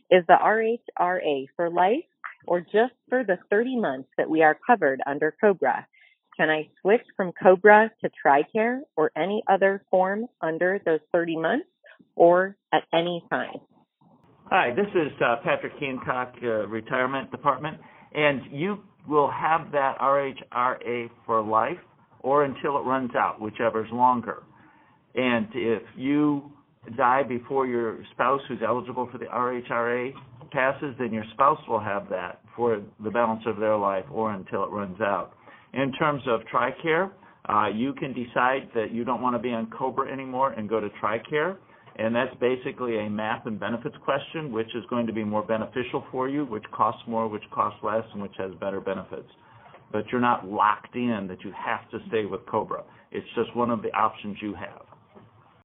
Is the RHRA for life or just for the 30 months that we are covered under COBRA? Can I switch from COBRA to TRICARE or any other form under those 30 months or at any time? Hi, this is Patrick Hancock, Retirement Department, and you will have that RHRA for life or until it runs out, whichever is longer. And if you die before your spouse who's eligible for the RHRA passes, then your spouse will have that for the balance of their life or until it runs out. In terms of TRICARE, you can decide that you don't want to be on COBRA anymore and go to TRICARE, and that's basically a math and benefits question, which is going to be more beneficial for you, which costs more, which costs less, and which has better benefits. But you're not locked in that you have to stay with COBRA. It's just one of the options you have.